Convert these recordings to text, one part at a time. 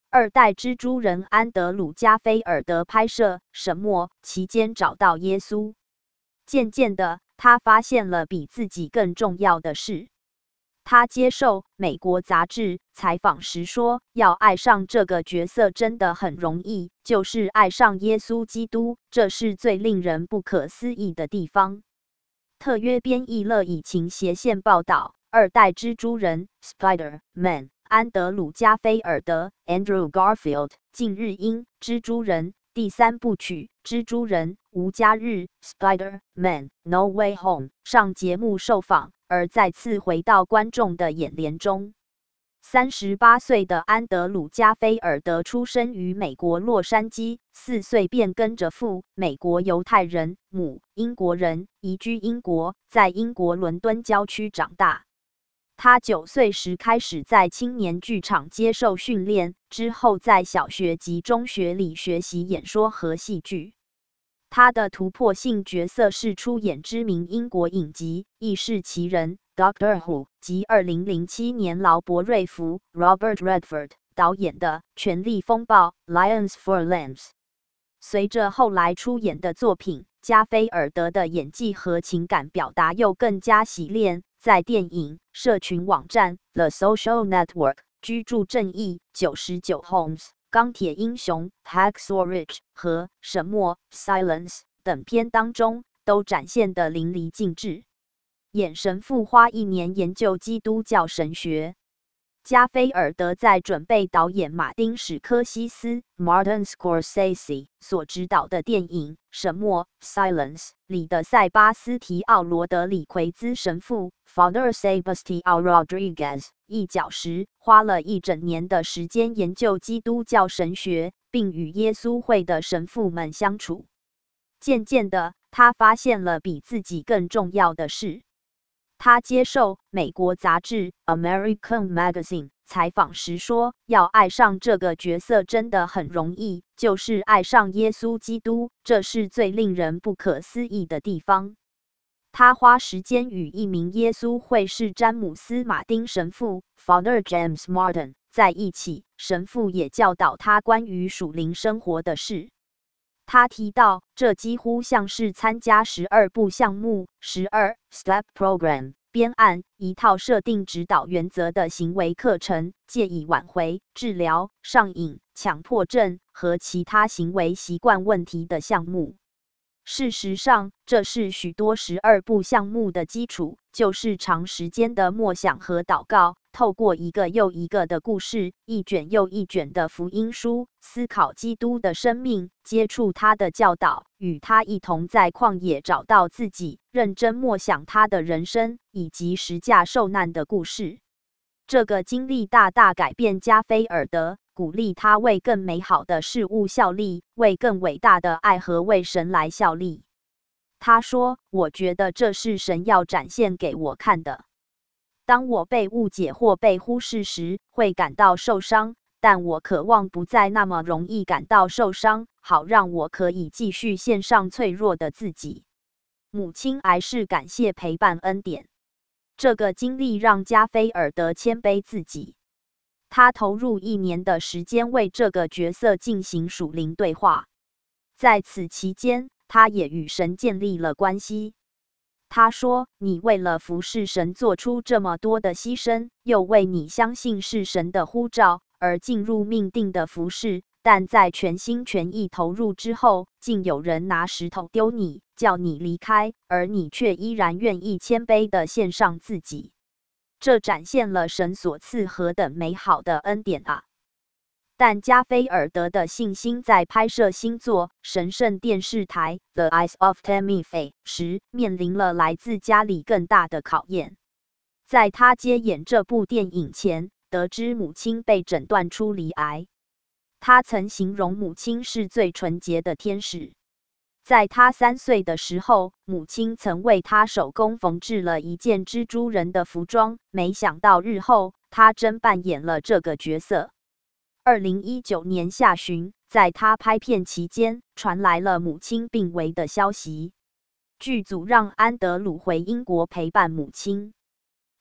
二代蜘蛛人安德鲁·加菲尔德拍摄什么期间找到耶稣。渐渐的，他发现了比自己更重要的事。他接受美国杂志采访时说，要爱上这个角色真的很容易，就是爱上耶稣基督，这是最令人不可思议的地方。特约编译乐以晴斜线报道，二代蜘蛛人 Spider-Man 安德鲁·加菲尔德 Andrew Garfield 近日因蜘蛛人第三部曲蜘蛛人无家日 Spider-Man No Way Home 上节目受访，而再次回到观众的眼帘中。38岁的安德鲁·加菲尔德出生于美国洛杉矶，4岁便跟着父美国犹太人、母英国人移居英国，在英国伦敦郊区长大。他9岁时开始在青年剧场接受训练，之后在小学及中学里学习演说和戏剧。他的突破性角色是出演知名英国影集《异世奇人》Doctor Who 及2007年劳勃·瑞福 Robert Redford 导演的《权力风暴》Lions for Lambs。随着后来出演的作品，加菲尔德的演技和情感表达又更加洗练。在电影、社群网站 The Social Network、居住正义、99 Homes、钢铁英雄 Hacksaw Ridge 和什么 Silence 等片当中，都展现得淋漓尽致。演神父花1年研究基督教神学。加菲尔德在准备导演马丁·史科西斯 （Martin Scorsese） 所执导的电影《什么 Silence》里的塞巴斯提奥·罗德里奎兹神父 （Father Sebastião Rodrigues） 一角时，花了1整年的时间研究基督教神学，并与耶稣会的神父们相处。渐渐的，他发现了比自己更重要的事。他接受美国杂志 American Magazine 采访时说，要爱上这个角色真的很容易，就是爱上耶稣基督，这是最令人不可思议的地方。他花时间与一名耶稣会士詹姆斯·马丁神父 Father James Martin 在一起，神父也教导他关于属灵生活的事。他提到，这几乎像是参加12步项目 12-step program 编按一套设定指导原则的行为课程，借以挽回、治疗上瘾、强迫症和其他行为习惯问题的项目。事实上，这是许多12步项目的基础，就是长时间的默想和祷告，透过一个又一个的故事，一卷又一卷的福音书，思考基督的生命，接触他的教导，与他一同在旷野找到自己，认真默想他的人生以及十架受难的故事。这个经历大大改变加菲尔德，鼓励他为更美好的事物效力，为更伟大的爱和为神来效力。他说：“我觉得这是神要展现给我看的。当我被误解或被忽视时，会感到受伤，但我渴望不再那么容易感到受伤，好让我可以继续献上脆弱的自己。”母亲癌是感谢陪伴恩典。这个经历让加菲尔德谦卑自己。他投入1年的时间为这个角色进行属灵对话。在此期间，他也与神建立了关系。他说：“你为了服侍神做出这么多的牺牲，又为你相信是神的呼召而进入命定的服侍，但在全心全意投入之后，竟有人拿石头丢你，叫你离开，而你却依然愿意谦卑地献上自己。这展现了神所赐何等美好的恩典啊！”但加菲尔德的信心在拍摄新作《神圣电视台》The Eyes of Tammy Faye 时，面临了来自家里更大的考验。在他接演这部电影前，得知母亲被诊断出罹癌。他曾形容母亲是最纯洁的天使。在他3岁的时候，母亲曾为他手工缝制了一件蜘蛛人的服装，没想到日后他真扮演了这个角色。2019年下旬，在他拍片期间，传来了母亲病危的消息。剧组让安德鲁回英国陪伴母亲。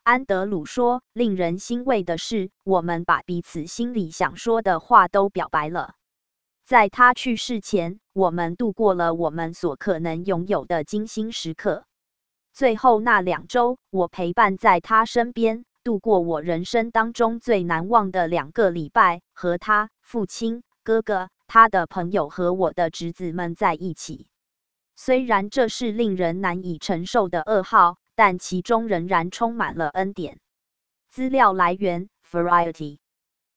安德鲁说，令人欣慰的是，我们把彼此心里想说的话都表白了。在他去世前，我们度过了我们所可能拥有的精心时刻。最后那2周，我陪伴在他身边，度过我人生当中最难忘的2个礼拜，和他、父亲、哥哥、他的朋友和我的侄子们在一起。虽然这是令人难以承受的噩耗，但其中仍然充满了恩典。资料来源 Variety。